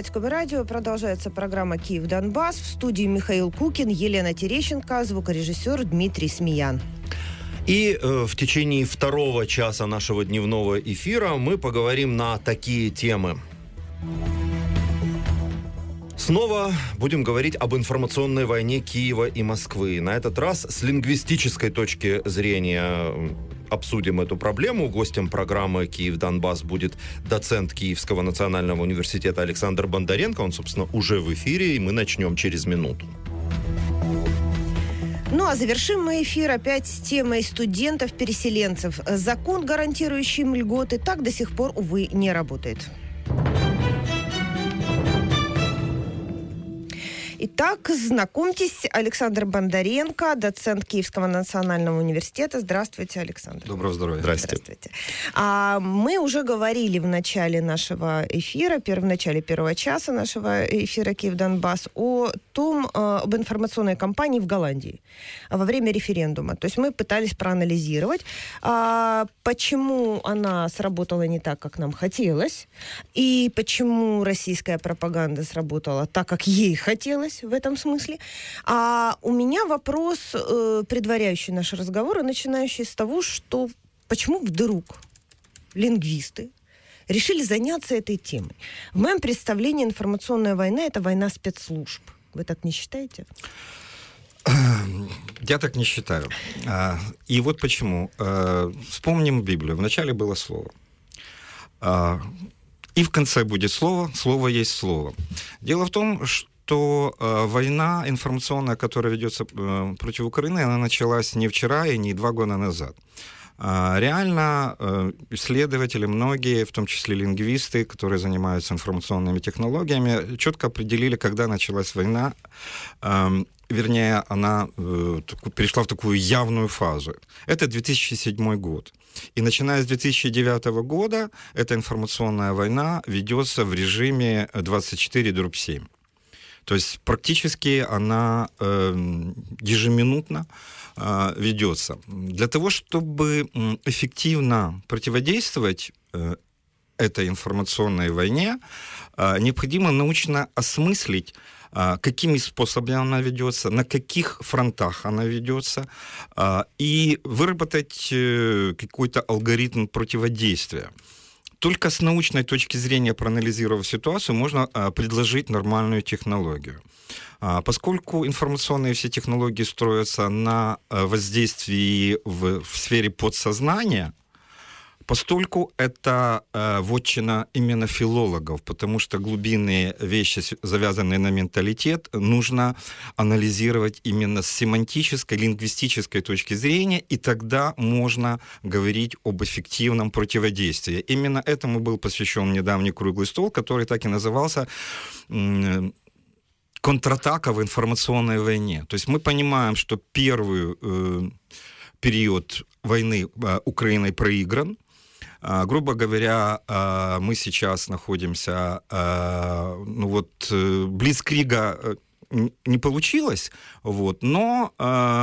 Громадском радио продолжается программа «Киев-Донбасс». В студии Михаил Кукин, Елена Терещенко, звукорежиссер Дмитрий Смеян. И в течение второго часа нашего дневного эфира мы поговорим на такие темы. Снова будем говорить об информационной войне Киева и Москвы. На этот раз с лингвистической точки зрения обсудим эту проблему. Гостем программы «Киев-Донбасс» будет доцент Киевского национального университета Александр Бондаренко. Он, собственно, уже в эфире, и мы начнем через минуту. Ну а завершим мы эфир опять с темой студентов-переселенцев. Закон, гарантирующий им льготы, так до сих пор, увы, не работает. Итак, знакомьтесь, Александр Бондаренко, доцент Киевского национального университета. Здравствуйте, Александр. Доброго здоровья. Здравствуйте. Мы уже говорили в начале нашего эфира, в начале первого часа нашего эфира «Киев-Донбасс» об информационной кампании в Голландии во время референдума. То есть мы пытались проанализировать, почему она сработала не так, как нам хотелось, и почему российская пропаганда сработала так, как ей хотелось в этом смысле. А у меня вопрос, предваряющий наш разговор, и начинающий с того, что почему вдруг лингвисты решили заняться этой темой? В моем представлении информационная война – это война спецслужб. Вы так не считаете? Я так не считаю. И вот почему. Вспомним Библию. Вначале было слово. И в конце будет слово. Слово есть слово. Дело в том, что война информационная, которая ведется против Украины, она началась не вчера и не 2 года назад. Реально исследователи, многие, в том числе лингвисты, которые занимаются информационными технологиями, четко определили, когда началась война. Вернее, она перешла в такую явную фазу. Это 2007 год. И начиная с 2009 года эта информационная война ведется в режиме 24/7. То есть практически она ежеминутно ведется. Для того, чтобы эффективно противодействовать этой информационной войне, необходимо научно осмыслить, какими способами она ведется, на каких фронтах она ведется, и выработать какой-то алгоритм противодействия. Только с научной точки зрения, проанализировав ситуацию, можно предложить нормальную технологию. Поскольку информационные все технологии строятся на воздействии в сфере подсознания, постольку это вотчина именно филологов, потому что глубинные вещи, завязанные на менталитет, нужно анализировать именно с семантической, лингвистической точки зрения, и тогда можно говорить об эффективном противодействии. Именно этому был посвящен недавний круглый стол, который так и назывался «Контратака в информационной войне». То есть мы понимаем, что первый период войны Украиной проигран. Грубо говоря, мы сейчас находимся, блицкрига не получилось, но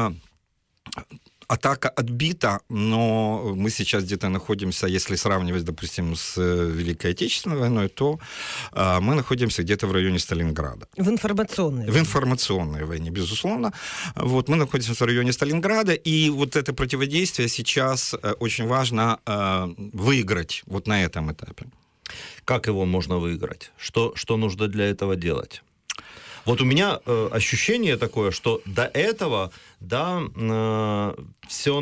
атака отбита, но мы сейчас где-то находимся, если сравнивать, допустим, с Великой Отечественной войной, то мы находимся где-то в районе Сталинграда. В информационной. В информационной войне, безусловно. Мы находимся в районе Сталинграда, и вот это противодействие сейчас очень важно выиграть вот на этом этапе. Как его можно выиграть? Что нужно для этого делать? Вот у меня ощущение такое, что до этого, все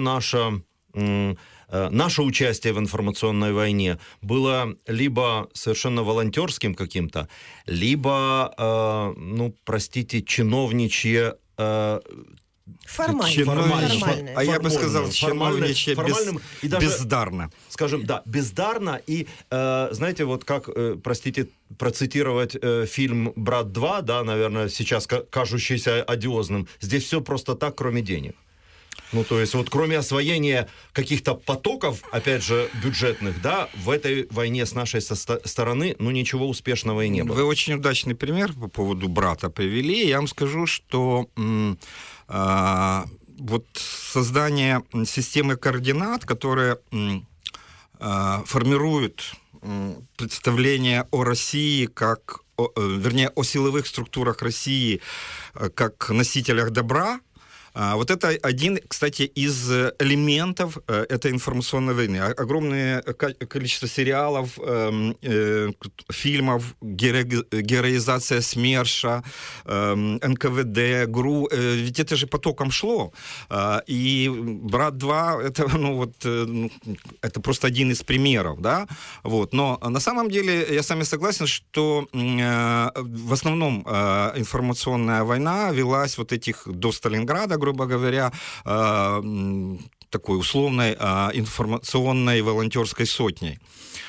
наше участие в информационной войне было либо совершенно волонтерским каким-то, либо, чиновничье... Формальное. А я бы сказал, чиновничье бездарно. Скажем, бездарно. И, знаете, вот как, процитировать фильм «Брат 2», наверное, сейчас кажущийся одиозным, здесь все просто так, кроме денег. То есть вот кроме освоения каких-то потоков, опять же, бюджетных, в этой войне с нашей стороны, ничего успешного и не было. Вы очень удачный пример по поводу «Брата» привели. Я вам скажу, что создание системы координат, которая формирует представление о России как вернее, о силовых структурах России как носителях добра. Вот это один, кстати, из элементов этой информационной войны. Огромное количество сериалов, фильмов, героизация СМЕРШа, НКВД, ГРУ, ведь это же потоком шло. И «Брат 2» это просто один из примеров, да? Вот. Но на самом деле я с вами согласен, что в основном информационная война велась вот этих до Сталинграда, грубо говоря, такой условной информационной волонтерской сотней.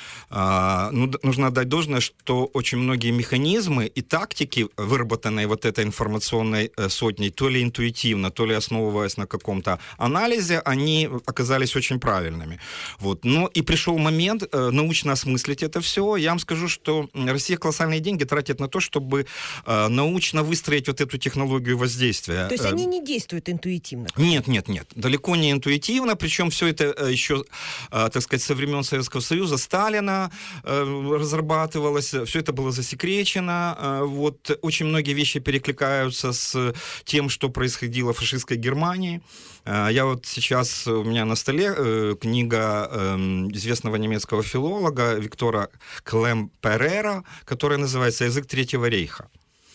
Нужно отдать должное, что очень многие механизмы и тактики, выработанные вот этой информационной сотней, то ли интуитивно, то ли основываясь на каком-то анализе, они оказались очень правильными. Вот. Но и пришел момент научно осмыслить это все. Я вам скажу, что Россия колоссальные деньги тратит на то, чтобы научно выстроить вот эту технологию воздействия. То есть они не действуют интуитивно? Нет. Далеко не интуитивно. Причем все это еще, так сказать, со времен Советского Союза, Сталина разрабатывалось, все это было засекречено. Вот очень многие вещи перекликаются с тем, что происходило в фашистской Германии. Я вот сейчас, у меня на столе книга известного немецкого филолога Виктора Клемперера, которая называется «Язык Третьего рейха».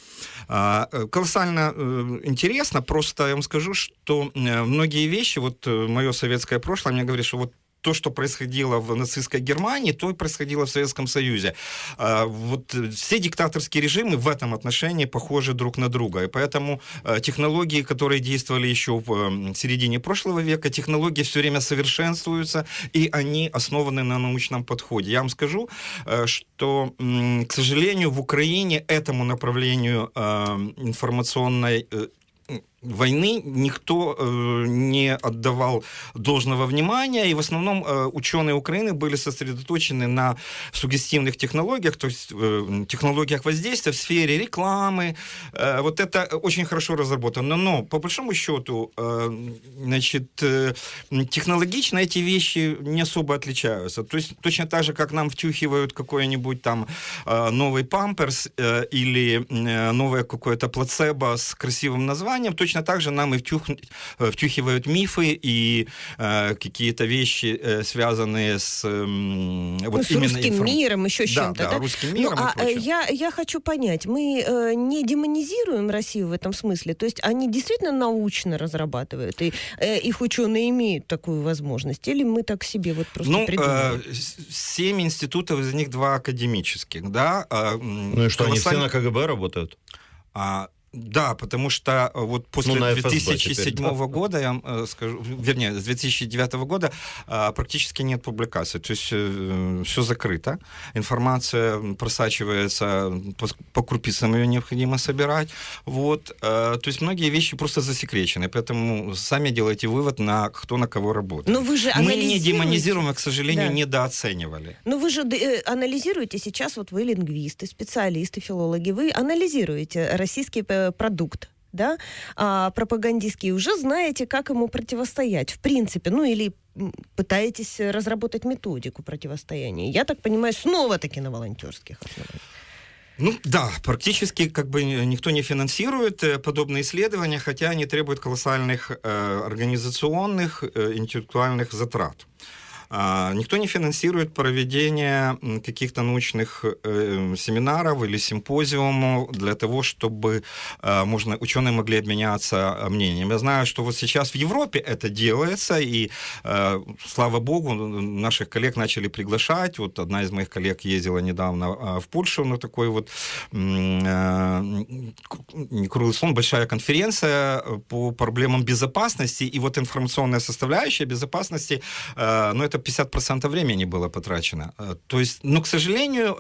Колоссально интересно, просто я вам скажу, что многие вещи, вот мое советское прошлое мне говорит, что вот то, что происходило в нацистской Германии, то и происходило в Советском Союзе. Вот все диктаторские режимы в этом отношении похожи друг на друга. И поэтому технологии, которые действовали еще в середине прошлого века, технологии все время совершенствуются, и они основаны на научном подходе. Я вам скажу, что, к сожалению, в Украине этому направлению информационной войны никто не отдавал должного внимания, и в основном ученые Украины были сосредоточены на суггестивных технологиях, то есть технологиях воздействия в сфере рекламы. Вот это очень хорошо разработано. Но по большому счету, значит, технологично эти вещи не особо отличаются. То есть точно так же, как нам втюхивают какой-нибудь там новый памперс или новое какое-то плацебо с красивым названием, точно так же нам и втюхивают мифы и какие-то вещи, связанные с вот с русским миром, еще с чем-то. Да, русским миром и прочее. Я хочу понять, мы не демонизируем Россию в этом смысле? То есть они действительно научно разрабатывают, и их ученые имеют такую возможность? Или мы так себе вот просто придумали? 7 институтов, из них 2 академических, да. Ну и что, они все на КГБ работают? Да, потому что вот после 2007 года, я вам скажу, вернее, с 2009 года практически нет публикаций. То есть все закрыто, информация просачивается, по крупицам ее необходимо собирать. Вот. То есть многие вещи просто засекречены, поэтому сами делайте вывод, на кто на кого работает. Но вы же Мы не демонизируем, а, к сожалению, недооценивали. Но вы же анализируете сейчас, вот вы лингвисты, специалисты, филологи, вы анализируете российский продукт, да, пропагандистский, уже знаете, как ему противостоять, в принципе, ну или пытаетесь разработать методику противостояния. Я так понимаю, снова-таки на волонтерских основаниях. Ну да, практически как бы никто не финансирует подобные исследования, хотя они требуют колоссальных организационных, интеллектуальных затрат. Никто не финансирует проведение каких-то научных семинаров или симпозиумов для того, чтобы ученые могли обменяться мнением. Я знаю, что вот сейчас в Европе это делается, и, слава богу, наших коллег начали приглашать. Вот одна из моих коллег ездила недавно в Польшу на такой вот круглый стол, большая конференция по проблемам безопасности, и вот информационная составляющая безопасности, ну, это 50% времени было потрачено. То есть, но, к сожалению,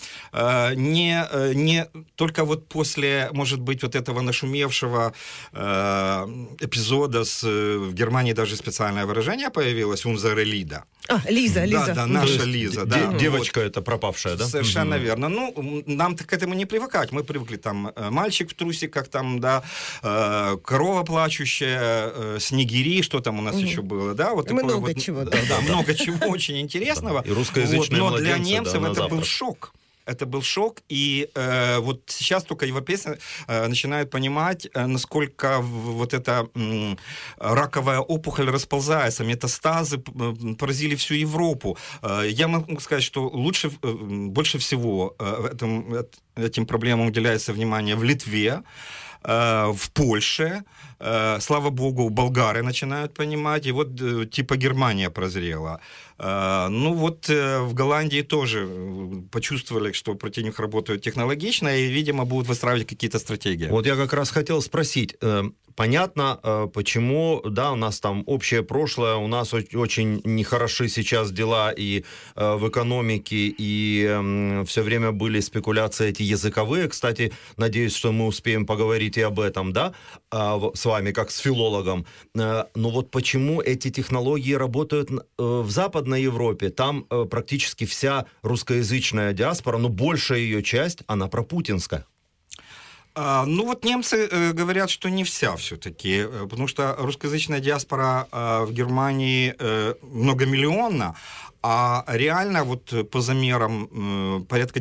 не только вот после, может быть, вот этого нашумевшего эпизода в Германии даже специальное выражение появилось «Унзере Лида». Лиза. Да, наша Лиза. Да. Девочка эта пропавшая, да? Совершенно верно. Ну, нам к этому не привыкать. Мы привыкли, там, мальчик в трусиках, там, да, корова плачущая, снегири, что там у нас еще было, да? Вот много вот, чего. Да, много чего очень интересного. И русскоязычные но младенцы, для немцев это завтрак. был шок. Это был шок, и вот сейчас только европейцы начинают понимать, насколько вот эта раковая опухоль расползается, метастазы поразили всю Европу. Я могу сказать, что больше всего этим проблемам уделяется внимание в Литве, в Польше, слава богу, болгары начинают понимать, и вот типа Германия прозрела. Ну вот в Голландии тоже почувствовали, что против них работают технологично, и, видимо, будут выстраивать какие-то стратегии. Вот я как раз хотел спросить, понятно, почему, да, у нас там общее прошлое, у нас очень нехороши сейчас дела и в экономике, и все время были спекуляции эти языковые. Кстати, надеюсь, что мы успеем поговорить и об этом, да, с вами, как с филологом. Но вот почему эти технологии работают в Западной Европе? Там практически вся русскоязычная диаспора, но большая ее часть, она пропутинская. Ну вот немцы говорят, что не вся все-таки, потому что русскоязычная диаспора в Германии многомиллионна, а реально вот по замерам порядка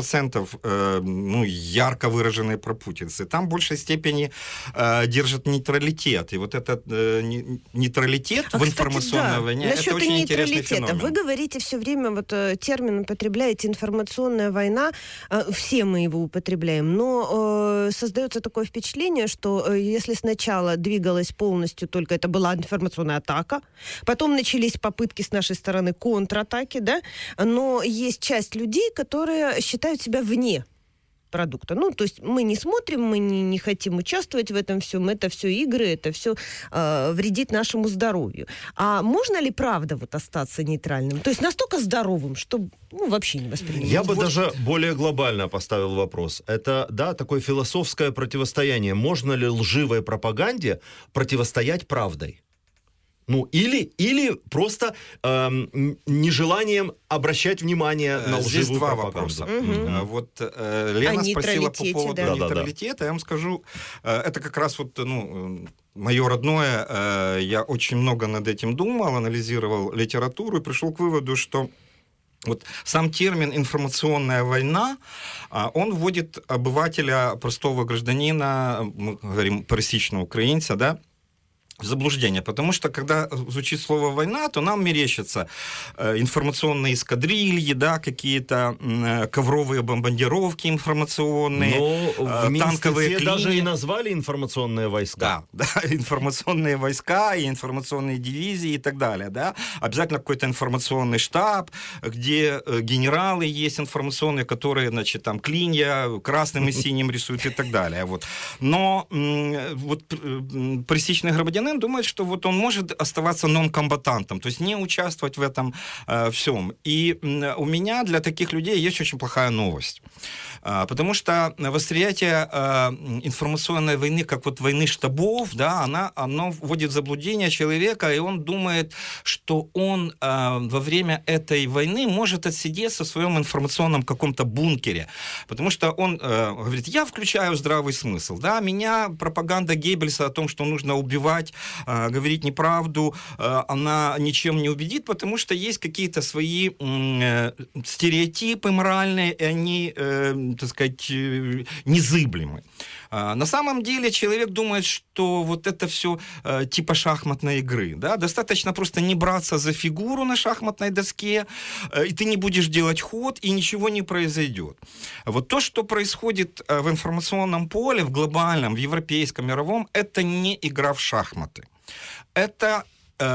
10% ну, ярко выраженные пропутинцы. Там в большей степени держат нейтралитет. И вот этот нейтралитет в информационной войне, это очень интересный феномен. Вы говорите все время, вот термин употребляете, информационная война, все мы его употребляем, но создается такое впечатление, что если сначала двигалась полностью только, это была информационная атака, потом начались попытки с нашей стороны контратаки, да, но есть часть людей, которые считают себя вне продукта. Ну, то есть мы не смотрим, мы не хотим участвовать в этом всем, это все игры, это все вредит нашему здоровью. А можно ли, правда, вот остаться нейтральным? То есть настолько здоровым, что вообще не воспринимать? Я бы даже более глобально поставил вопрос. Это, да, такое философское противостояние. Можно ли лживой пропаганде противостоять правдой? Ну, или просто нежеланием обращать внимание на лживую Здесь два пропаганду. вопроса. Вот Лена спросила по поводу нейтралитета. Я вам скажу, это как раз вот, ну, мое родное. Я очень много над этим думал, анализировал литературу и пришел к выводу, что вот сам термин «информационная война», он вводит обывателя, простого гражданина, мы говорим пересечного украинца, да, в заблуждение, потому что, когда звучит слово «война», то нам мерещатся информационные эскадрильи, да, какие-то ковровые бомбардировки информационные, танковые клини. Даже и назвали информационные войска. Да, информационные войска и информационные дивизии и так далее, да. Обязательно какой-то информационный штаб, где генералы есть информационные, которые, значит, там клинья красным и синим рисуют и так далее, вот. Но вот пересечный гражданин думает, что вот он может оставаться нон-комбатантом, то есть не участвовать в этом всем. И у меня для таких людей есть очень плохая новость. Потому что восприятие информационной войны, как вот войны штабов, да, оно вводит в заблуждение человека, и он думает, что он во время этой войны может отсидеться в своем информационном каком-то бункере. Потому что он говорит, я включаю здравый смысл. Да, меня пропаганда Геббельса о том, что нужно убивать, говорить неправду, она ничем не убедит, потому что есть какие-то свои стереотипы моральные, и они, так сказать, незыблемы. На самом деле человек думает, что вот это все типа шахматной игры. Да? Достаточно просто не браться за фигуру на шахматной доске, и ты не будешь делать ход, и ничего не произойдет. Вот то, что происходит в информационном поле, в глобальном, в европейском, мировом, это не игра в шахматы. Это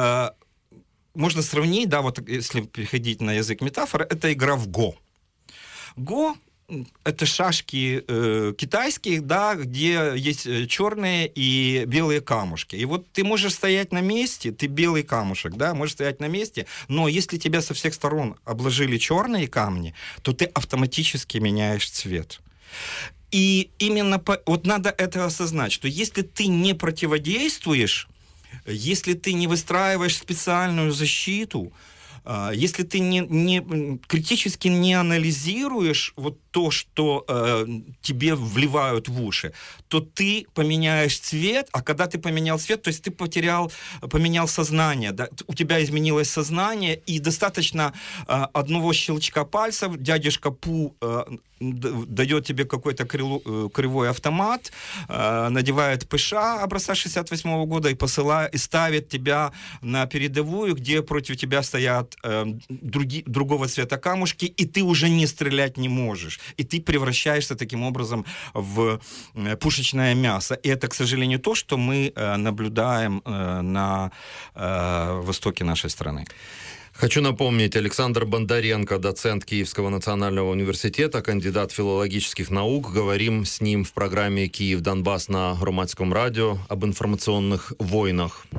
можно сравнить, да, вот если переходить на язык метафоры, это игра в Го. Го — это шашки китайские, да, где есть черные и белые камушки. И вот ты можешь стоять на месте, ты белый камушек, да, можешь стоять на месте, но если тебя со всех сторон обложили черные камни, то ты автоматически меняешь цвет. И именно вот надо это осознать, что если ты не противодействуешь, если ты не выстраиваешь специальную защиту, Если ты критически не анализируешь вот то, что тебе вливают в уши, то ты поменяешь цвет, а когда ты поменял цвет, то есть ты поменял сознание, да? У тебя изменилось сознание, и достаточно одного щелчка пальцев, дядюшка Пу дает тебе какой-то кривой автомат, надевает ПШ образца 68 года и ставит тебя на передовую, где против тебя стоят другого цвета камушки, и ты уже не стрелять не можешь. И ты превращаешься таким образом в пушечное мясо. И это, к сожалению, то, что мы наблюдаем на востоке нашей страны. Хочу напомнить, Александр Бондаренко, доцент Киевского национального университета, кандидат филологических наук. Говорим с ним в программе «Киев-Донбасс» на Громадском радио об информационных войнах.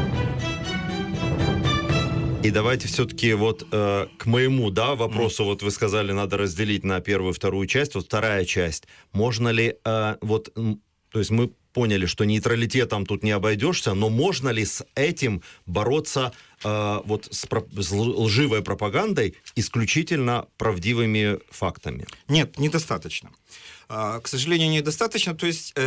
И давайте все-таки вот к моему вопросу, вот вы сказали, надо разделить на первую и вторую часть. Вот вторая часть. Можно ли, то есть мы поняли, что нейтралитетом тут не обойдешься, но можно ли с этим бороться с лживой пропагандой исключительно правдивыми фактами? Нет, недостаточно. К сожалению, недостаточно. То есть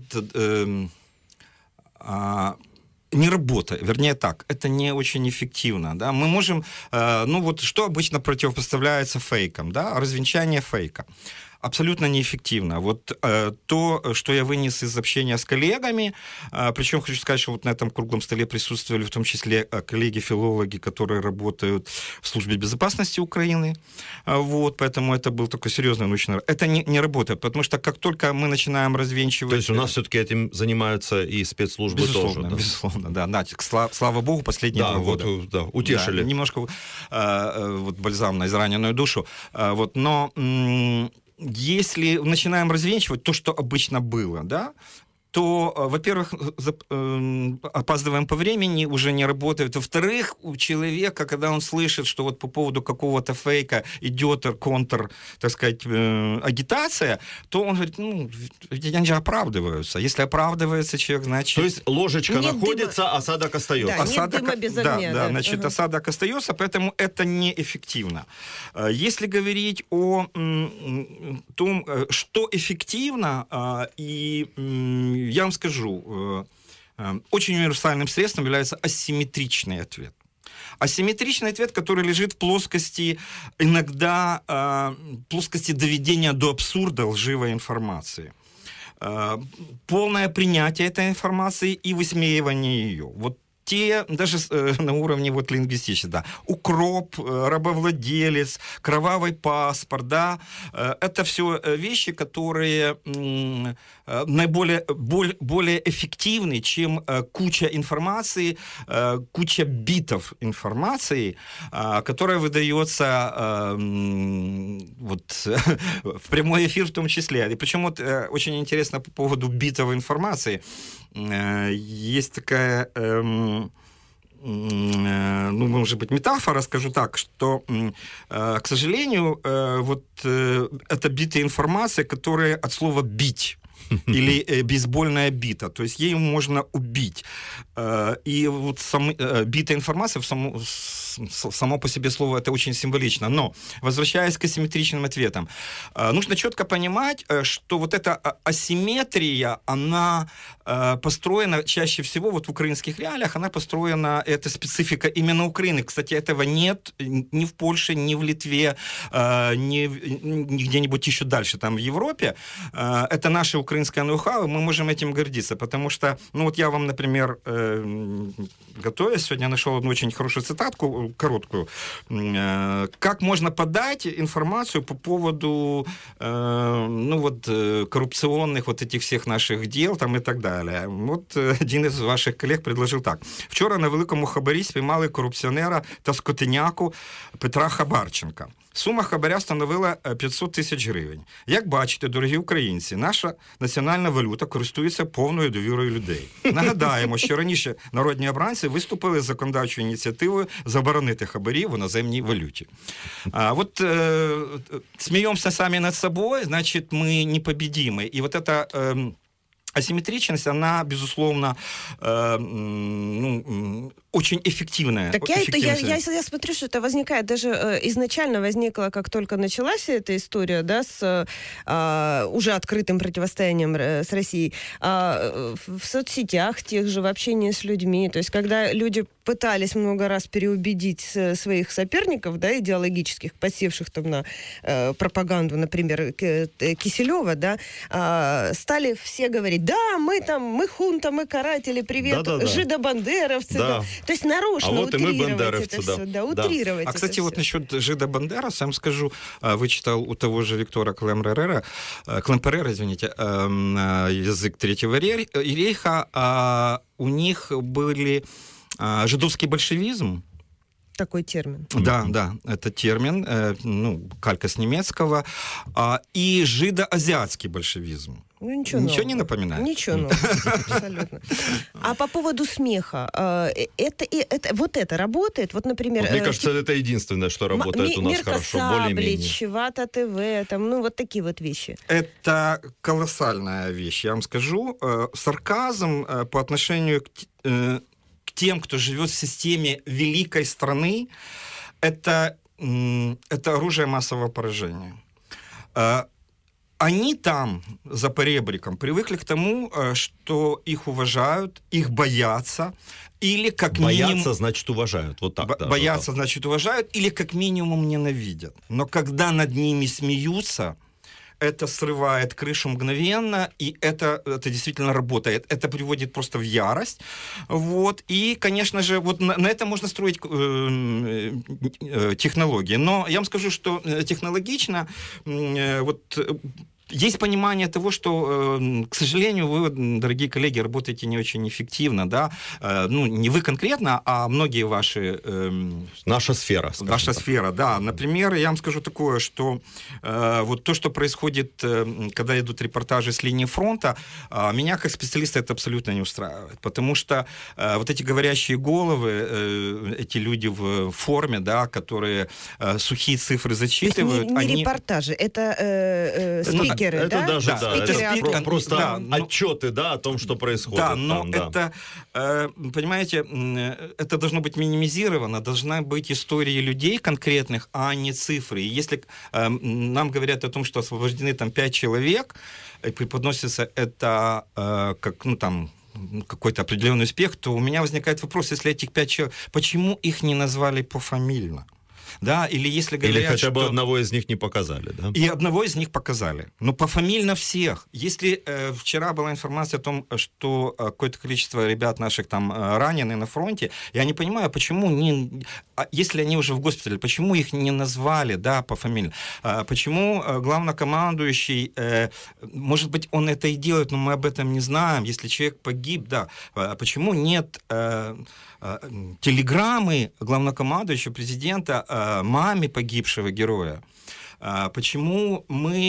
не работает, вернее так, это не очень эффективно, да, мы можем, что обычно противопоставляется фейкам, да, развенчание фейка. Абсолютно неэффективно. Вот то, что я вынес из общения с коллегами, причем хочу сказать, что вот на этом круглом столе присутствовали в том числе коллеги-филологи, которые работают в службе безопасности Украины, вот, поэтому это был такой серьезный научный... Это не работает, потому что как только мы начинаем развенчивать... То есть у нас все-таки этим занимаются и спецслужбы безусловно, тоже, да? Безусловно, да. Слава богу, последние 2 года. Утешили. Да, немножко бальзам на израненную душу. Но... Если начинаем развенчивать то, что обычно было, да, то, во-первых, опаздываем по времени, уже не работает. Во-вторых, у человека, когда он слышит, что вот по поводу какого-то фейка идет так сказать, агитация, то он говорит, они же оправдываются. Если оправдывается человек, значит... То есть ложечка находится, дыма. Осадок остается. Да, нет дыма без огня. Да, значит, осадок остается, поэтому это неэффективно. Если говорить о том, что эффективно, я вам скажу, очень универсальным средством является асимметричный ответ. Асимметричный ответ, который лежит в плоскости, иногда плоскости доведения до абсурда лживой информации. Полное принятие этой информации и высмеивание ее. Вот даже на уровне лингвистического, да, укроп, рабовладелец, кровавый паспорт, да, это все вещи, которые более эффективны, чем куча информации, куча битов информации, которая выдается в прямой эфир в том числе. И причем очень интересно по поводу битов информации. Есть такая, может быть, метафора, скажу так, что, к сожалению, это битая информация, которая от слова «бить». Или бейсбольная бита, то есть ею можно убить. И битая информация, само по себе слово это очень символично. Но, возвращаясь к асимметричным ответам, нужно четко понимать, что вот эта асимметрия, она построена чаще всего, в украинских реалиях, она построена, это специфика именно Украины. Кстати, этого нет ни в Польше, ни в Литве, ни где-нибудь еще дальше, там в Европе. Это наше украинское ноу-хау, мы можем этим гордиться, потому что, я вам, например, готовясь, сегодня нашел одну очень хорошую цитатку, короткую. Как можно подать информацию по поводу, коррупционных этих всех наших дел там и так далі. Один із ваших колег предложив так. Вчора на великому хабарі спіймали корупціонера та скотиняку Петра Хабарченка. Сума хабаря становила 500 тисяч гривень. Як бачите, дорогі українці, наша національна валюта користується повною довірою людей. Нагадаємо, що раніше народні обранці виступили з законодавчою ініціативою заборонити хабарі в іноземній валюті. Смеемся сами над собой, значит, мы непобедимы. И это асимметричность, она, безусловно, очень эффективная. Так я смотрю, что это возникает, даже изначально возникло, как только началась эта история, да, с уже открытым противостоянием с Россией, в соцсетях тех же, в общении с людьми, то есть когда люди пытались много раз переубедить своих соперников, да, идеологических, посевших там на пропаганду, например, Киселева, да, стали все говорить: да, мы хунта, мы каратели, привет, жидобандеровцы. Да. То есть нарочно утрировать это все. Да, утрировать это кстати, все. Вот насчет жидобандеровцев, я вам скажу, вычитал у того же Виктора Клемперера, язык Третьего рейха, у них были жидовский большевизм. Такой термин. Да, это термин, калька с немецкого, и жидоазиатский большевизм. Ничего не напоминает? Ничего нового, абсолютно. А по поводу смеха, это работает? Вот, например... мне кажется, это единственное, что работает у нас хорошо, более-менее. Саблич, Вата ТВ, там, вот такие вот вещи. Это колоссальная вещь, я вам скажу. Сарказм по отношению к тем, кто живет в системе великой страны, это оружие массового поражения. Они там, за поребриком, привыкли к тому, что их уважают, их боятся, или как боятся, минимум... значит, уважают. Вот так. Боятся, значит, уважают, или как минимум ненавидят. Но когда над ними смеются, это срывает крышу мгновенно, и это действительно работает. Это приводит просто в ярость. Вот. И, конечно же, вот на это можно строить технологии. Но я вам скажу, что технологично есть понимание того, что, к сожалению, вы, дорогие коллеги, работаете не очень эффективно, да, не вы конкретно, а многие ваши... Наша сфера. Наша сфера, да. Например, я вам скажу такое, что вот то, что происходит, когда идут репортажи с линии фронта, меня как специалиста это абсолютно не устраивает, потому что вот эти говорящие головы, эти люди в форме, да, которые сухие цифры зачитывают... То есть не репортажи, это спикеры. Это даже, это просто отчеты, да, о том, что происходит. Да, но это, понимаете, это должно быть минимизировано, должна быть история людей конкретных, а не цифры. И если нам говорят о том, что освобождены там 5 человек, и преподносится это как, какой-то определенный успех, то у меня возникает вопрос, если этих 5 человек, почему их не назвали пофамильно? Да, или если говорят, или хотя бы одного из них не показали, да? И одного из них показали. Но пофамильно всех. Если вчера была информация о том, что какое-то количество ребят наших там ранены на фронте, я не понимаю, почему если они уже в госпитале, почему их не назвали, да, пофамильно? Почему главнокомандующий, может быть, он это и делает, но мы об этом не знаем, если человек погиб, да. Почему нет телеграммы главнокомандующего президента маме погибшего героя? Почему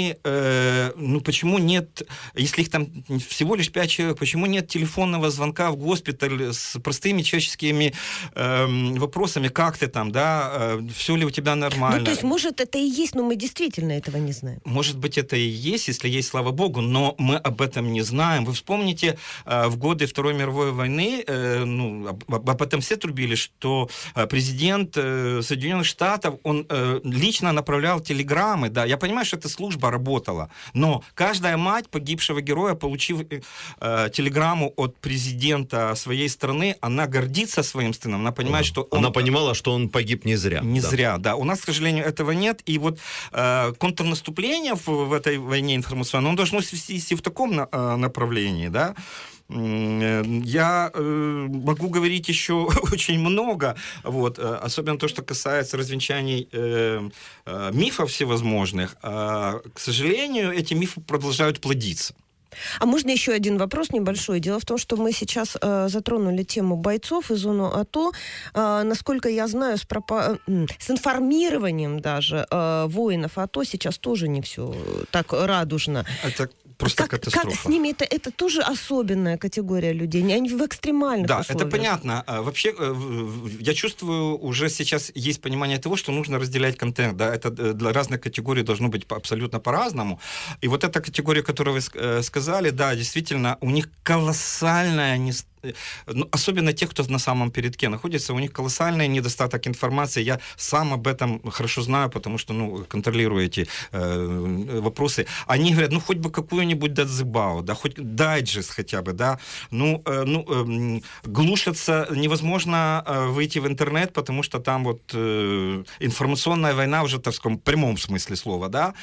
почему нет, если их там всего лишь 5 человек, почему нет телефонного звонка в госпиталь с простыми человеческими вопросами, как ты там, да, все ли у тебя нормально? То есть, может, это и есть, но мы действительно этого не знаем. Может быть, это и есть, если есть, слава богу, но мы об этом не знаем. Вы вспомните, в годы Второй мировой войны, об этом все трубили, что президент Соединенных Штатов, он лично направлял телеграммы. Да, я понимаю, что эта служба работала, но каждая мать погибшего героя, получив телеграмму от президента своей страны, она гордится своим сыном, она понимает, что он... Она понимала, что он погиб не зря. Не зря, да. У нас, к сожалению, этого нет, и вот контрнаступление в этой войне информационной, оно должно вести в таком направлении, да. Я могу говорить еще очень много, вот, особенно то, что касается развенчаний мифов всевозможных. К сожалению, эти мифы продолжают плодиться. А можно еще один вопрос небольшой? Дело в том, что мы сейчас затронули тему бойцов и зону АТО. Насколько я знаю, с информированием даже воинов АТО сейчас тоже не все так радужно. Это просто катастрофа. Как с ними это тоже особенная категория людей, они в экстремальных условиях. Да, это понятно. Вообще, я чувствую, уже сейчас есть понимание того, что нужно разделять контент. Да? Это для разных категорий должно быть абсолютно по-разному. И вот эта категория, которую вы сказали, да, действительно, у них колоссальная особенно тех, кто на самом передке находится, у них колоссальный недостаток информации. Я сам об этом хорошо знаю, потому что контролирую эти вопросы. Они говорят, хоть бы какую-нибудь датзебау, да, хоть дайджест хотя бы, да. Глушатся, невозможно выйти в интернет, потому что там вот информационная война уже, так сказать, в прямом смысле слова, да.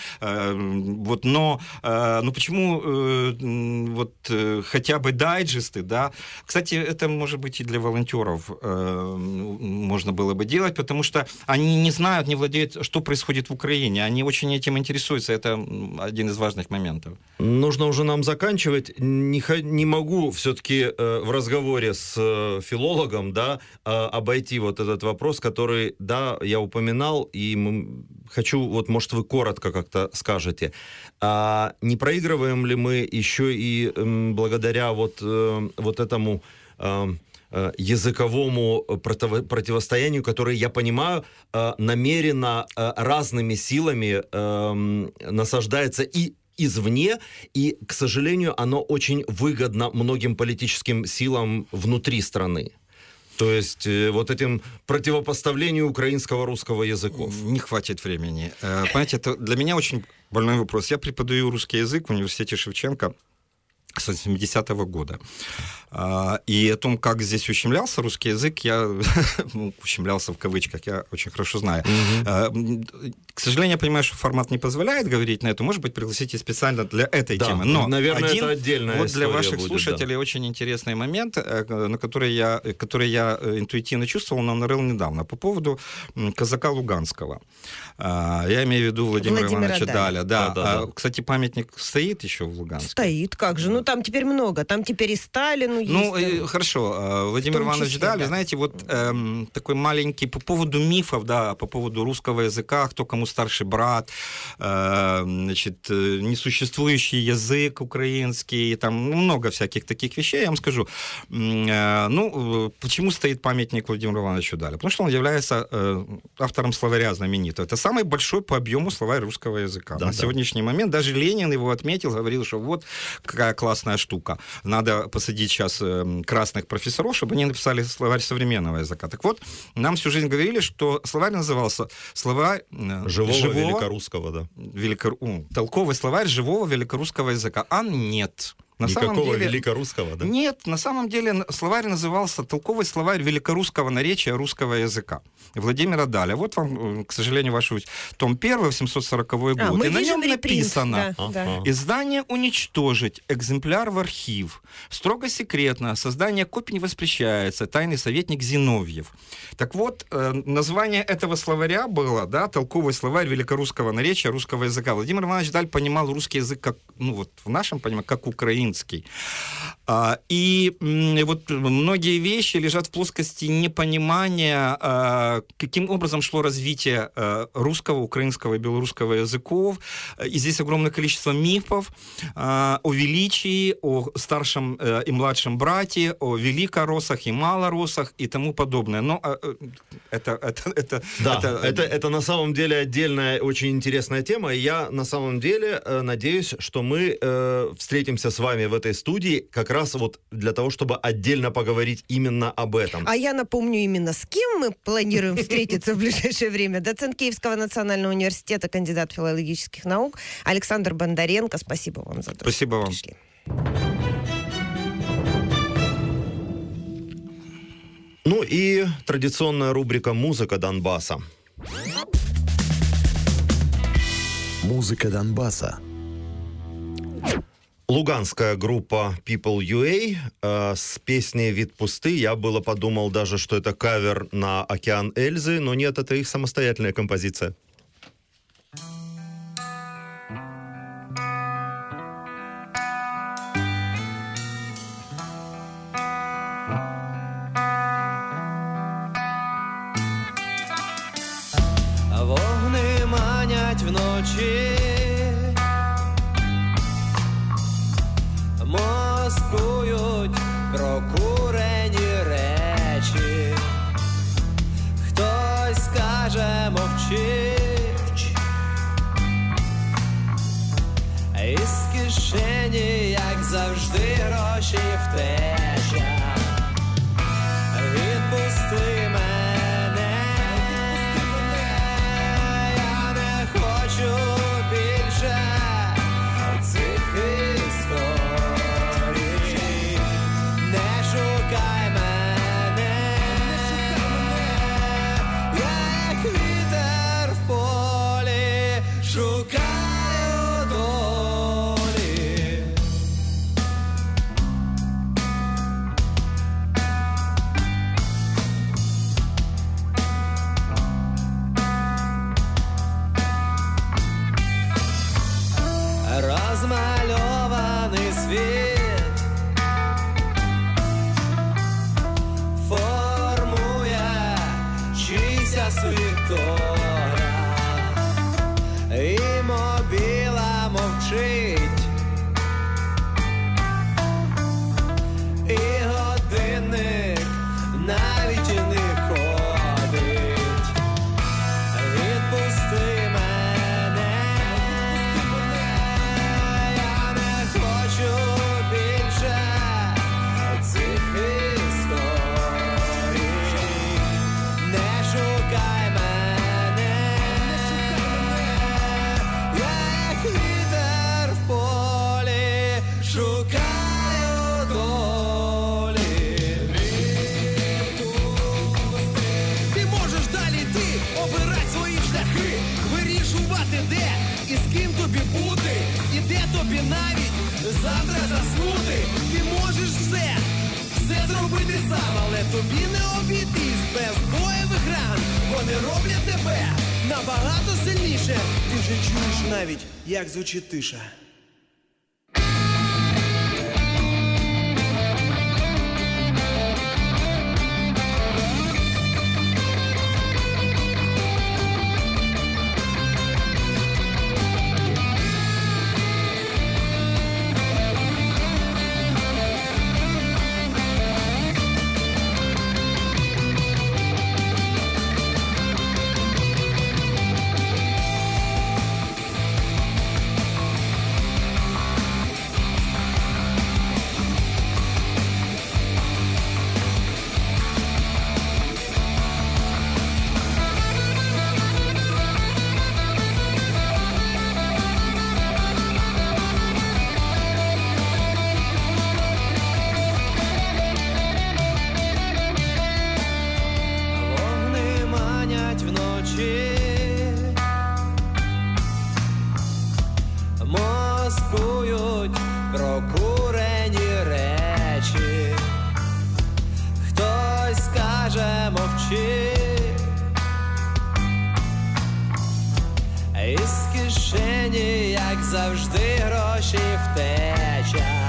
Но почему вот хотя бы дайджесты, да. Кстати, это, может быть, и для волонтеров можно было бы делать, потому что они не знают, не владеют, что происходит в Украине. Они очень этим интересуются. Это один из важных моментов. Нужно уже нам заканчивать. Не могу все-таки в разговоре с филологом, да, обойти вот этот вопрос, который, да, я упоминал, и хочу, вот, может, вы коротко как-то скажете. Не проигрываем ли мы еще и благодаря вот этому языковому противостоянию, которое, я понимаю, намеренно разными силами насаждается и извне, и, к сожалению, оно очень выгодно многим политическим силам внутри страны. То есть вот этим противопоставлению украинского-русского языков. Не хватит времени. Понимаете, это для меня очень больной вопрос. Я преподаю русский язык в университете Шевченко с 70-го года. И о том, как здесь ущемлялся русский язык, я ущемлялся в кавычках, я очень хорошо знаю. К сожалению, я понимаю, что формат не позволяет говорить на это. Может быть, пригласите специально для этой темы. Но наверное, это отдельная вот для ваших будет, слушателей очень интересный момент, на который я интуитивно чувствовал, но нарыл недавно, по поводу казака Луганского. Я имею в виду Владимира Ивановича Даля. Да. Кстати, памятник стоит еще в Луганске? Стоит, как же. Там теперь много. Там теперь и Сталину есть. Хорошо. Владимир Иванович Даль, знаете, вот такой маленький по поводу мифов, да, по поводу русского языка, кто кому старший брат, значит, несуществующий язык украинский, там много всяких таких вещей, я вам скажу. Почему стоит памятник Владимиру Ивановичу Далю? Потому что он является автором словаря знаменитого. Это самый большой по объему словарь русского языка. На сегодняшний момент даже Ленин его отметил, говорил, что вот какая классная штука. Надо посадить сейчас красных профессоров, чтобы они написали словарь современного языка. Так вот, нам всю жизнь говорили, что словарь назывался словарь живого великорусского, да. Толковый словарь живого великорусского языка. А нет. Никакого великорусского, да? Нет, на самом деле словарь назывался «Толковый словарь великорусского наречия русского языка» Владимира Даля. Вот вам, к сожалению, ваш том 1, 840 год. И на нем написано: издание уничтожить, экземпляр в архив. Строго секретно, создание копий не воспрещается. Тайный советник Зиновьев. Так вот, название этого словаря было, да, «Толковый словарь великорусского наречия русского языка». Владимир Иванович Даль понимал русский язык как, в нашем понимании, как украинский. И вот многие вещи лежат в плоскости непонимания, каким образом шло развитие русского, украинского и белорусского языков. И здесь огромное количество мифов о величии, о старшем и младшем брате, о великоросах и малоросах и тому подобное. Но это на самом деле отдельная, очень интересная тема. И я на самом деле надеюсь, что мы встретимся с вами в этой студии как раз вот для того, чтобы отдельно поговорить именно об этом. А я напомню, именно с кем мы планируем встретиться в ближайшее время. Доцент Киевского национального университета, кандидат филологических наук Александр Бондаренко. Спасибо вам за то, Спасибо что вам. пришли. Ну и традиционная рубрика «Музыка Донбасса». Музыка Донбасса. Луганская группа People UA с песней «Вид пусты». Я было подумал даже, что это кавер на «Океан Эльзы», но нет, это их самостоятельная композиция. Вогни манять вночі, маскують прокурені речі. Хтось скаже мовчить, із кишені, як завжди, гроші втеча. Відпусти мене, я не хочу більше цих історій. Не шукай мене, я як вітер в полі, шукаю долі. Розмальований світ формує чийся світогляд, і мобіла мовчить, і годинник навіть і не ходить. Відпусти мене, я не хочу більше цих історій. Не шукай мене, я як вітер в полі, шукаю долі. Ти можеш далі йти, обирати свої шляхи, вирішувати де і з ким тобі бути, і де тобі навіть завтра заснути. Ти можеш все зробити сам, але тобі не обійтись без бойових ран. Вони роблять тебе набагато сильніше. Ти вже чуєш навіть, як звучить тиша. Вогни манять вночі, маскують прокурені речі. Хтось скаже мовчи, із кишені, як завжди, гроші втеча.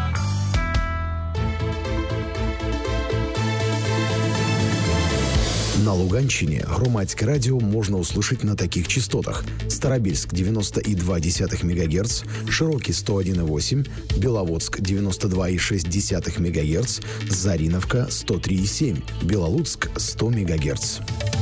На Луганщине громадське радіо можна услышать на таких частотах: Старобельск 90,2 МГц, Широкий 101,8, Беловодск 92,6 МГц, Зариновка 103,7, Белолуцк 100 МГц.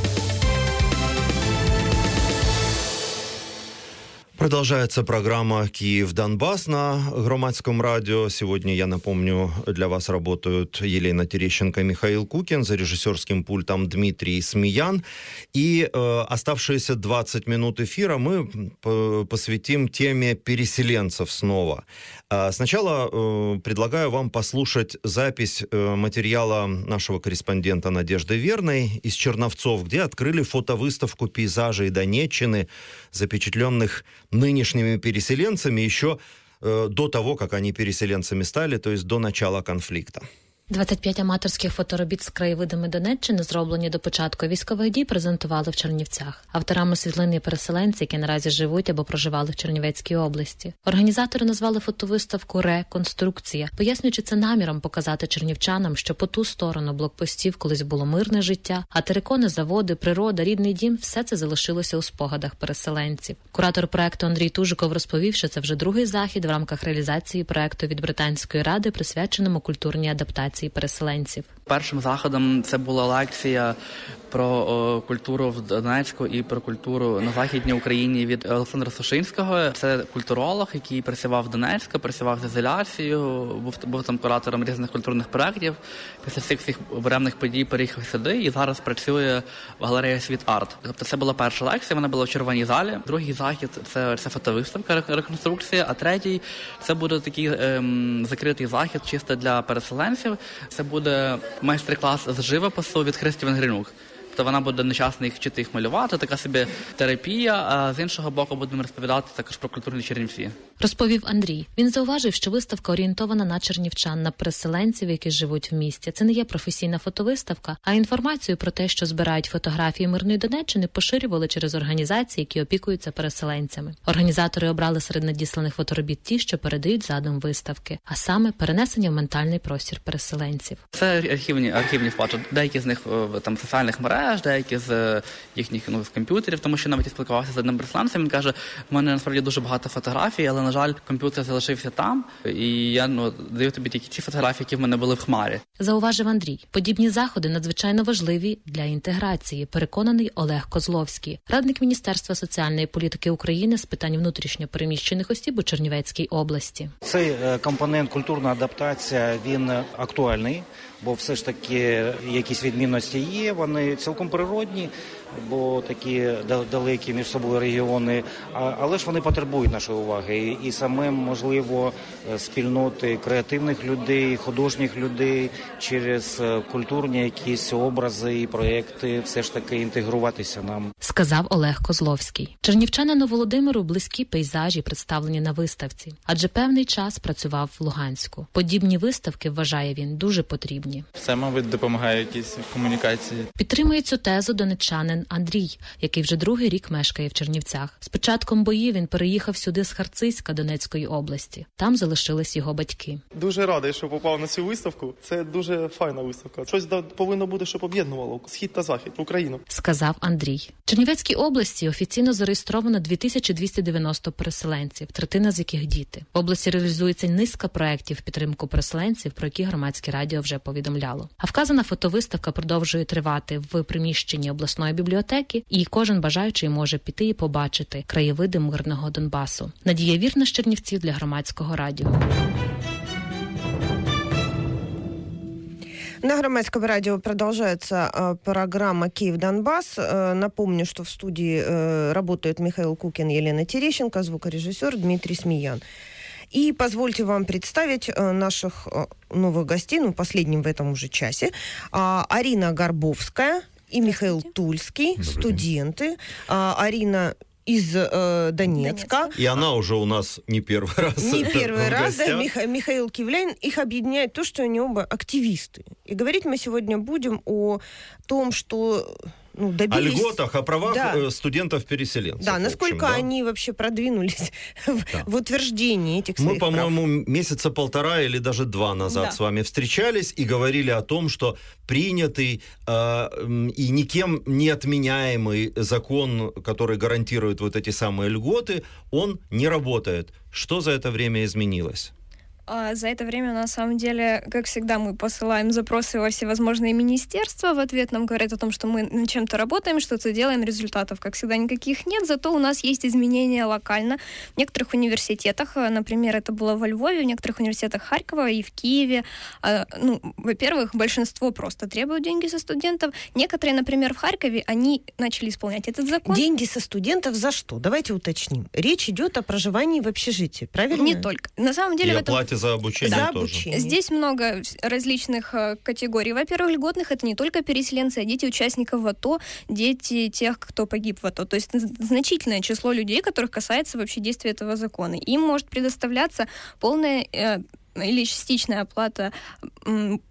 Продолжается программа «Киев-Донбасс» на Громадском радио. Сегодня, я напомню, для вас работают Елена Терещенко и Михаил Кукин, за режиссерским пультом Дмитрий Смеян. И оставшиеся 20 минут эфира мы посвятим теме переселенцев снова. Сначала предлагаю вам послушать запись материала нашего корреспондента Надежды Верной из Черновцов, где открыли фотовыставку пейзажей Донеччины, запечатленных нынешними переселенцами еще до того, как они переселенцами стали, то есть до начала конфликта. 25 аматорських фоторобіт з краєвидами Донеччини, зроблені до початку військових дій, презентували в Чернівцях. Авторами світлин є переселенці, які наразі живуть або проживали в Чернівецькій області. Організатори назвали фотовиставку «Реконструкція», пояснюючи це наміром показати чернівчанам, що по ту сторону блокпостів колись було мирне життя, а терикони, заводи, природа, рідний дім – все це залишилося у спогадах переселенців. Куратор проекту Андрій Тужиков розповів, що це вже другий захід в рамках реалізації проекту від Британської ради, присвяченому культурній адаптації переселенців. Першим заходом це була лекція про культуру в Донецьку і про культуру на Західній Україні від Олександра Сушинського. Це культуролог, який працював в Донецьку, працював з ізоляцією, був там куратором різних культурних проєктів. Після всіх буремних подій переїхав сюди і зараз працює в галереї «Світ Арт». Тобто це була перша лекція, вона була в Червоній залі. Другий захід – це фотовиставка, реконструкція, а третій – це буде такий закритий захід чисто для переселенців. Це буде майстер-клас з живопису від Христі Венгринюк. Тобто вона буде нещасно їх вчити їх малювати, така собі терапія, а з іншого боку будемо розповідати також про культурні Чернівці. Розповів Андрій. Він зауважив, що виставка орієнтована на чернівчан, на переселенців, які живуть в місті. Це не є професійна фотовиставка, а інформацію про те, що збирають фотографії мирної Донеччини, поширювали через організації, які опікуються переселенцями. Організатори обрали серед надісланих фоторобіт ті, що передають задум виставки, а саме перенесення в ментальний простір переселенців. Це архівні фото. Деякі з них там соціальних мереж, деякі з їхніх з комп'ютерів, тому що навіть я спілкувався з одним переселенцем, він каже, в мене насправді дуже багато фотографій, але, на жаль, комп'ютер залишився там, і я даю тобі тільки ті фотографії, які в мене були в хмарі. Зауважив Андрій. Подібні заходи надзвичайно важливі для інтеграції, переконаний Олег Козловський, радник Міністерства соціальної політики України з питань внутрішньо переміщених осіб у Чернівецькій області. Цей компонент культурна адаптація, він актуальний, бо все ж таки якісь відмінності є, вони цілком природні, бо такі далекі між собою регіони, але ж вони потребують нашої уваги. І саме, можливо, спільноти креативних людей, художніх людей через культурні якісь образи і проекти все ж таки інтегруватися нам. Сказав Олег Козловський. Чернівчанину Володимиру близькі пейзажі, представлені на виставці, адже певний час працював в Луганську. Подібні виставки, вважає він, дуже потрібні. Це, мабуть, допомагає якійсь комунікації. Підтримує цю тезу донеччанин Андрій, який вже другий рік мешкає в Чернівцях. З початком боїв він переїхав сюди з Харциська Донецької області. Там залишились його батьки. Дуже радий, що попав на цю виставку. Це дуже файна виставка. Щось повинно бути, щоб об'єднувало Схід та Захід, Україну. Сказав Андрій. В Чернівецькій області офіційно зареєстровано 2290 переселенців, третина з яких діти. В області реалізується низка проєктів в підтримку переселенців, про які Громадське радіо вже повідомляло. А вказана фотовиставка продовжує тривати в приміщенні обласної бібліотеки, і кожен бажаючий може піти і побачити краєвиди мирного Донбасу. Надія Вірна з Чернівців для Громадського радіо. На Громадском радио продолжается программа «Киев-Донбасс». Напомню, что в студии работают Михаил Кукин, Елена Терещенко, звукорежиссер Дмитрий Смеян. И позвольте вам представить наших новых гостей, последним в этом уже часе. Арина Горбовская и Михаил Тульский, студенты. Арина из Донецка. И она уже у нас не первый раз. Не первый раз, да, Михаил Кивляйн. Их объединяет то, что они оба активисты. И говорить мы сегодня будем о том, что... добились... О льготах, о правах студентов-переселенцев. Да, насколько они вообще продвинулись в утверждении этих своих прав. Мы, по-моему, месяца полтора или даже два назад с вами встречались и говорили о том, что принятый и никем не отменяемый закон, который гарантирует вот эти самые льготы, он не работает. Что за это время изменилось? За это время, на самом деле, как всегда, мы посылаем запросы во всевозможные министерства. В ответ нам говорят о том, что мы над чем-то работаем, что-то делаем, результатов, как всегда, никаких нет. Зато у нас есть изменения локально. В некоторых университетах, например, это было во Львове, в некоторых университетах Харькова и в Киеве. Во-первых, большинство просто требуют деньги со студентов. Некоторые, например, в Харькове, они начали исполнять этот закон. Деньги со студентов за что? Давайте уточним. Речь идет о проживании в общежитии, правильно? Не только. На самом деле... За обучение тоже. Здесь много различных категорий. Во-первых, льготных это не только переселенцы, а дети участников АТО, дети тех, кто погиб в АТО. То есть значительное число людей, которых касается вообще действия этого закона. Им может предоставляться полная или частичная оплата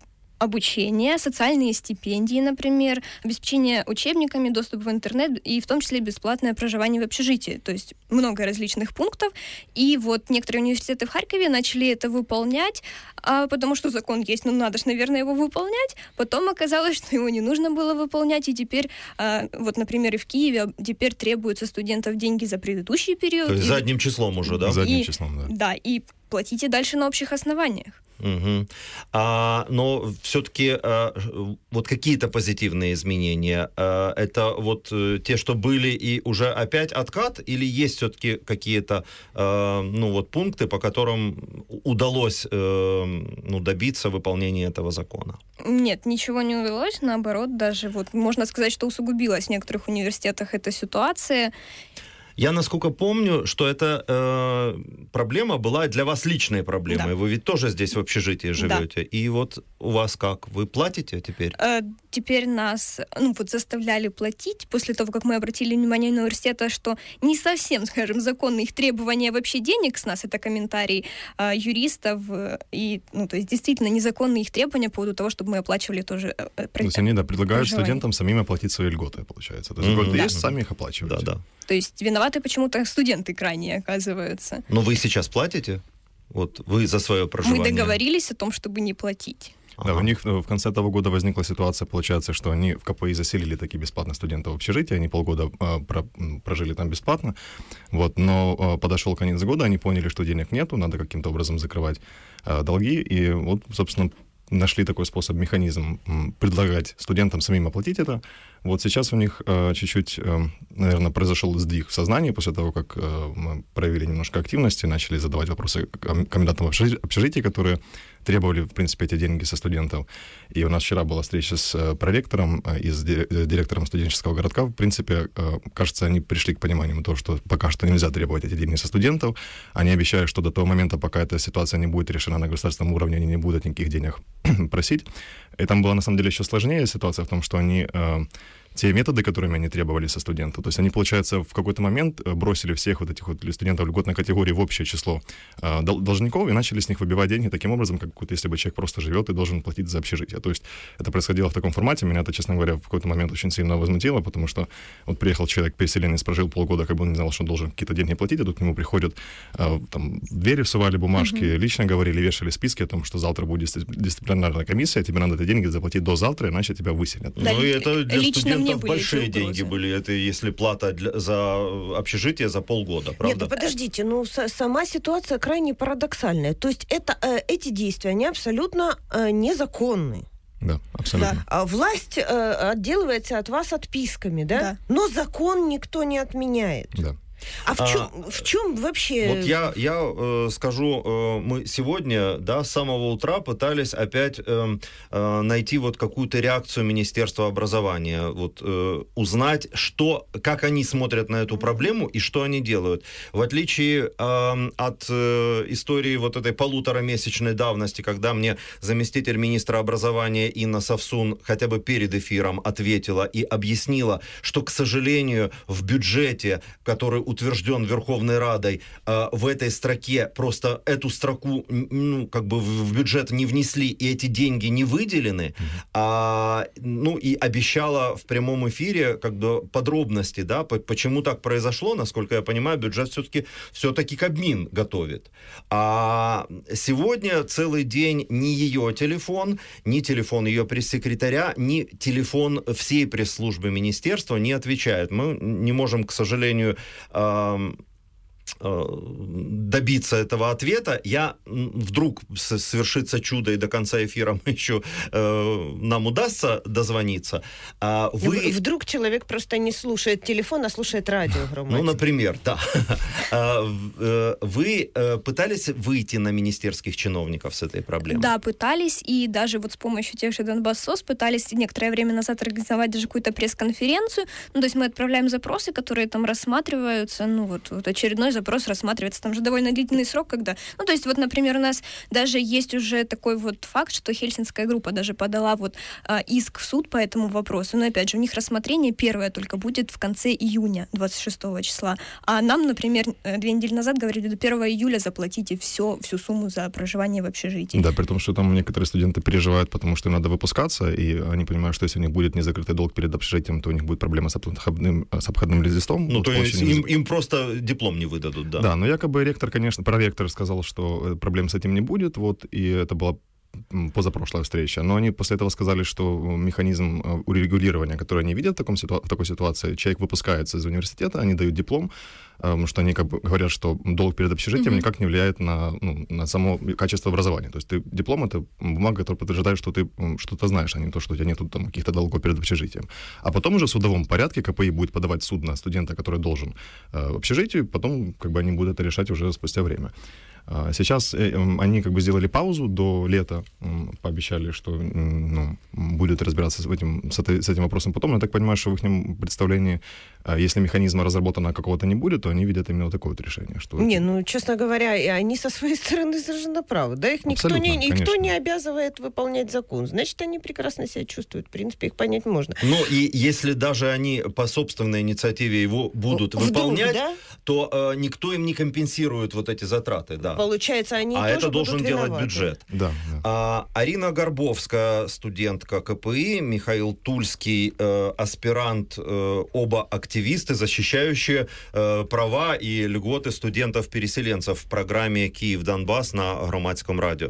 обучение, социальные стипендии, например, обеспечение учебниками, доступ в интернет и в том числе бесплатное проживание в общежитии. То есть много различных пунктов. И вот некоторые университеты в Харькове начали это выполнять, потому что закон есть, надо же, наверное, его выполнять. Потом оказалось, что его не нужно было выполнять, и теперь, вот, например, и в Киеве теперь требуются студентов деньги за предыдущий период. То есть задним числом уже, да? Задним числом, да. Да, и платите дальше на общих основаниях. Угу. Но все-таки вот какие-то позитивные изменения, это вот те, что были, и уже опять откат, или есть все-таки какие-то пункты, по которым удалось добиться выполнения этого закона? Нет, ничего не удалось, наоборот, даже вот можно сказать, что усугубилась в некоторых университетах эта ситуация. Я, насколько помню, что эта проблема была для вас личной проблемой. Да. Вы ведь тоже здесь в общежитии живете. Да. И вот у вас как? Вы платите теперь? Теперь нас заставляли платить после того, как мы обратили внимание университета, что не совсем, скажем, законные их требования вообще денег с нас, это комментарий юристов, и, то есть действительно незаконные их требования по поводу того, чтобы мы оплачивали тоже то есть они, предлагают студентам самим оплатить свои льготы, получается. То есть льготы есть, сами их оплачиваете. Да. То есть виноваты почему-то студенты крайне оказываются. Но вы сейчас платите? Вот вы за свое проживание? Мы договорились о том, чтобы не платить. Да, у них в конце того года возникла ситуация, получается, что они в КПИ заселили такие бесплатно студентов в общежитие, они полгода прожили там бесплатно, но подошел конец года, они поняли, что денег нету, надо каким-то образом закрывать долги, и вот, собственно, нашли такой способ, механизм предлагать студентам самим оплатить это. Вот сейчас у них чуть-чуть, наверное, произошел сдвиг в сознании после того, как мы проявили немножко активности, начали задавать вопросы комендантам общежития, которые требовали, в принципе, эти деньги со студентов. И у нас вчера была встреча с проректором и с директором студенческого городка. В принципе, кажется, они пришли к пониманию того, что пока что нельзя требовать эти деньги со студентов. Они обещают, что до того момента, пока эта ситуация не будет решена на государственном уровне, они не будут никаких денег просить. И там была, на самом деле, еще сложнее ситуация в том, что они те методы, которыми они требовали со студентов, то есть они, получается, в какой-то момент бросили всех вот этих вот студентов льготной категории в общее число должников и начали с них выбивать деньги таким образом, как будто если бы человек просто живет и должен платить за общежитие. То есть это происходило в таком формате. Меня это, честно говоря, в какой-то момент очень сильно возмутило, потому что вот приехал человек, переселенец, прожил полгода, как бы он не знал, что он должен какие-то деньги платить, а тут к нему приходят, там, в двери всували бумажки, лично говорили, вешали списки о том, что завтра будет дисциплинарная комиссия, тебе надо эти деньги заплатить до завтра, иначе тебя выселят. Да, и это для студентов большие деньги были, это если плата за общежитие за полгода, правда? Нет, подождите, сама ситуация крайне парадоксальная. То есть эти действия, они абсолютно незаконны. Да, абсолютно. Да. Власть отделывается от вас отписками, да? Но закон никто не отменяет. Да. А в чем вообще... Вот я скажу, мы сегодня, с самого утра пытались опять найти вот какую-то реакцию Министерства образования, вот узнать, как они смотрят на эту проблему и что они делают. В отличие от истории вот этой полуторамесячной давности, когда мне заместитель министра образования Инна Совсун хотя бы перед эфиром ответила и объяснила, что, к сожалению, в бюджете, который утвержден Верховной Радой, в этой строке просто эту строку в бюджет не внесли, и эти деньги не выделены, и обещала в прямом эфире подробности, почему так произошло. Насколько я понимаю, бюджет все-таки Кабмин готовит. А сегодня целый день ни ее телефон, ни телефон ее пресс-секретаря, ни телефон всей пресс-службы министерства не отвечают. Мы не можем, к сожалению, добиться этого ответа. Вдруг свершится чудо, и до конца эфира нам удастся дозвониться. Вдруг человек просто не слушает телефон, а слушает радио громадское. Например, да. Вы пытались выйти на министерских чиновников с этой проблемой? Да, пытались, и даже вот с помощью тех же Донбасс-СОС пытались некоторое время назад организовать даже какую-то пресс-конференцию. То есть мы отправляем запросы, которые там рассматриваются, очередной запрос рассматривается. Там же довольно длительный срок, когда... Ну, то есть, вот, например, у нас даже есть уже такой вот факт, что Хельсинская группа даже подала вот иск в суд по этому вопросу. Но, опять же, у них рассмотрение первое только будет в конце июня, 26 числа. А нам, например, 2 недели назад говорили, до 1 июля заплатите всю сумму за проживание в общежитии. Да, при том, что там некоторые студенты переживают, потому что им надо выпускаться, и они понимают, что если у них будет незакрытый долг перед общежитием, то у них будет проблема с обходным листом. Ну, вот то есть им просто диплом не выдадут, да? Да, но якобы ректор, конечно, проректор сказал, что проблем с этим не будет, вот, и это была позапрошлая встреча, но они после этого сказали, что механизм урегулирования, который они видят в такой ситуации, человек выпускается из университета, они дают диплом, что они как бы говорят, что долг перед общежитием никак не влияет на само качество образования. То есть диплом — это бумага, которая подтверждает, что ты что-то знаешь, а не то, что у тебя нет там каких-то долгов перед общежитием. А потом уже в судовом порядке КПИ будет подавать в суд на студента, который должен в общежитию, потом как бы они будут это решать уже спустя время. Сейчас они как бы сделали паузу до лета, пообещали, что будут разбираться с этим вопросом потом. Но я так понимаю, что в их представлении, если механизма разработанного какого-то не будет, то они видят именно такое вот решение. Что честно говоря, и они со своей стороны совершенно правы. Да, их никто не обязывает выполнять закон. Значит, они прекрасно себя чувствуют. В принципе, их понять можно. Но и если даже они по собственной инициативе его будут выполнять, то никто им не компенсирует вот эти затраты, да. Получается, они тоже это должен будут делать виноваты. бюджет. Да. Арина Горбовская, студентка КПИ, Михаил Тульский, аспирант, оба активисты, защищающие права и льготы студентов-переселенцев в программе «Киев-Донбасс» на Громадском радио.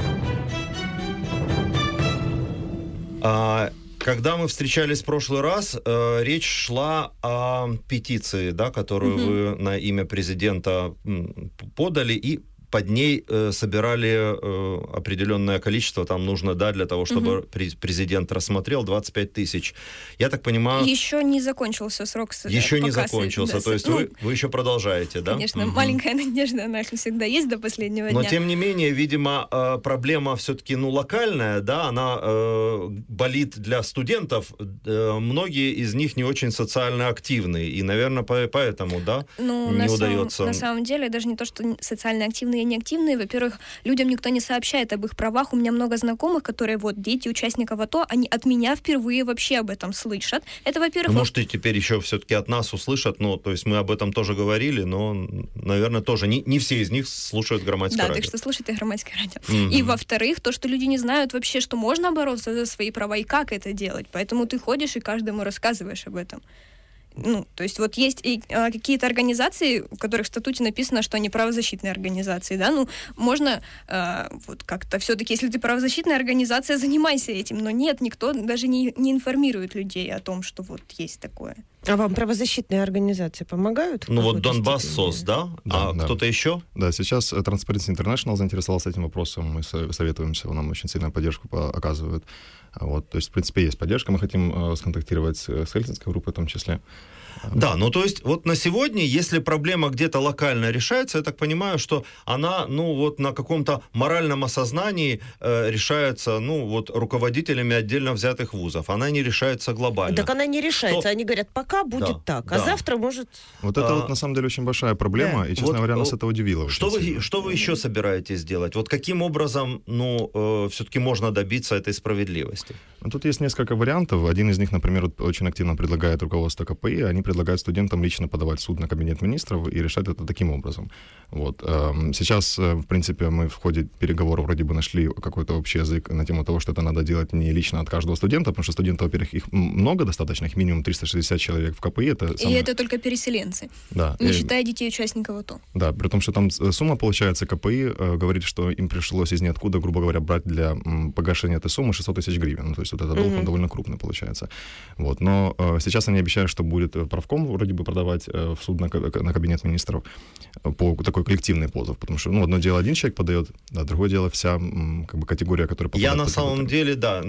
Когда мы встречались в прошлый раз, речь шла о петиции, да, которую вы на имя президента подали, и под ней собирали определенное количество, там нужно, да, для того, чтобы президент рассмотрел 25 тысяч. Я так понимаю... Еще не закончился срок. Еще не закончился, то есть вы еще продолжаете, да? Конечно, маленькая надежда наша всегда есть до последнего дня. Но, тем не менее, видимо, проблема все-таки, локальная, да, она болит для студентов. Многие из них не очень социально активные, и, наверное, поэтому, да, не удается... На самом деле, даже не то, что социально активные, неактивные. Во-первых, людям никто не сообщает об их правах. У меня много знакомых, которые дети участников АТО, они от меня впервые вообще об этом слышат. Это, во-первых... Может, и теперь еще все-таки от нас услышат, то есть мы об этом тоже говорили, но, наверное, тоже не все из них слушают Громадское радио. Да, так что слушайте Громадское радио. И, во-вторых, то, что люди не знают вообще, что можно бороться за свои права и как это делать. Поэтому ты ходишь и каждому рассказываешь об этом. То есть есть и какие-то организации, в которых в статуте написано, что они правозащитные организации, да, можно как-то все-таки, если ты правозащитная организация, занимайся этим, но нет, никто даже не информирует людей о том, что есть такое. А вам правозащитные организации помогают? Донбасс СОС, да? Да. Кто-то еще? Да, сейчас Transparency International заинтересовался этим вопросом, мы советуемся, нам очень сильную поддержку оказывают. То есть, в принципе, есть поддержка, мы хотим сконтактировать с Хельсинской группой в том числе. Да, то есть на сегодня, если проблема где-то локально решается, я так понимаю, что она, на каком-то моральном осознании решается, руководителями отдельно взятых вузов. Она не решается глобально. Так она не решается. Они говорят, пока будет так, а завтра может... Это на самом деле очень большая проблема, и, честно говоря, нас это удивило. Что вы еще собираетесь делать? Каким образом, все-таки можно добиться этой справедливости? Тут есть несколько вариантов. Один из них, например, очень активно предлагает руководство КПИ. Они предлагают студентам лично подавать в суд на Кабинет министров и решать это таким образом. Сейчас, в принципе, мы в ходе переговоров вроде бы нашли какой-то общий язык на тему того, что это надо делать не лично от каждого студента, потому что студентов, во-первых, их много достаточно, их минимум 360 человек в КПИ. И это только переселенцы, да, не считая детей участников АТО. Да, при том, что там сумма, получается, КПИ говорит, что им пришлось из ниоткуда, грубо говоря, брать для погашения этой суммы 600 тысяч гривен. То есть этот долг он довольно крупный получается. Но сейчас они обещают, что будет правком вроде бы продавать в суд на Кабинет министров по такой коллективный позов, потому что, одно дело один человек подает, а другое дело вся категория, которая попадает. Я на самом деле, да,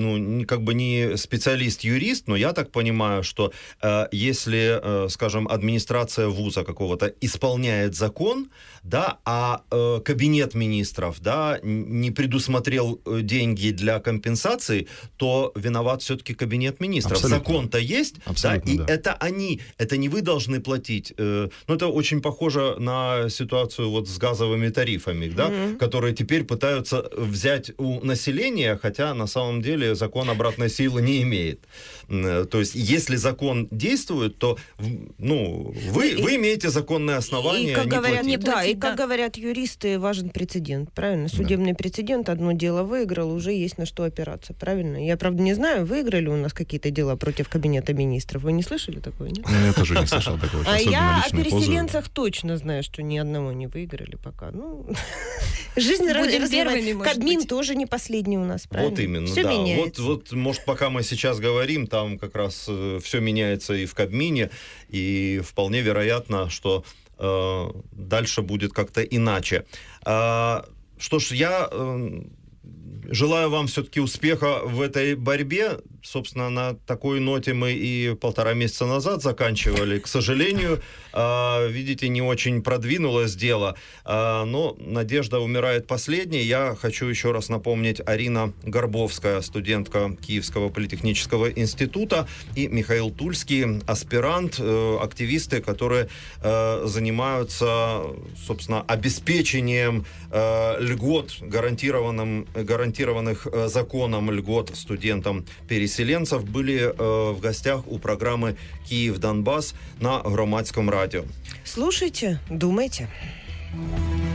не специалист-юрист, но я так понимаю, что если, скажем, администрация вуза какого-то исполняет закон, да, а Кабинет министров, да, не предусмотрел деньги для компенсации, то виноват все-таки Кабинет министров. Абсолютно. Закон-то есть, абсолютно, да, и да. это они Это не вы должны платить. Это очень похоже на ситуацию вот с газовыми тарифами, да, которые теперь пытаются взять у населения, хотя на самом деле закон обратной силы не имеет. То есть, если закон действует, то вы имеете законное основание и, как не говорят, платить. Да, и как говорят юристы, важен прецедент, правильно? Судебный прецедент, одно дело выиграл, уже есть на что опираться, правильно? Я, правда, не знаю, выиграли у нас какие-то дела против Кабинета министров. Вы не слышали такое, нет? Я тоже не слышал такого. А я о переселенцах точно знаю, что ни одного не выиграли пока. Жизнь развивается. Кабмин тоже не последний у нас, правильно? Вот именно, все да. меняется. Вот, может, пока мы сейчас говорим, там как раз все меняется и в Кабмине, и вполне вероятно, что дальше будет как-то иначе. Что ж, я желаю вам все-таки успеха в этой борьбе. Собственно, на такой ноте мы и 1,5 месяца назад заканчивали. К сожалению, видите, не очень продвинулось дело, но надежда умирает последней. Я хочу еще раз напомнить: Арина Горбовская, студентка Киевского политехнического института, и Михаил Тульский, аспирант, активисты, которые занимаются, собственно, обеспечением льгот, гарантированных законом льгот студентам-переселенцев, были в гостях у программы «Киев-Донбасс» на Громадском радио. Слушайте, думайте.